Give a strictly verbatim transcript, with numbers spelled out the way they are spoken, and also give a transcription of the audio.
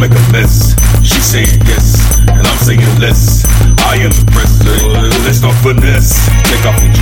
make a list. She's saying yes, and I'm saying less. I am the president, let's not finesse. Take off the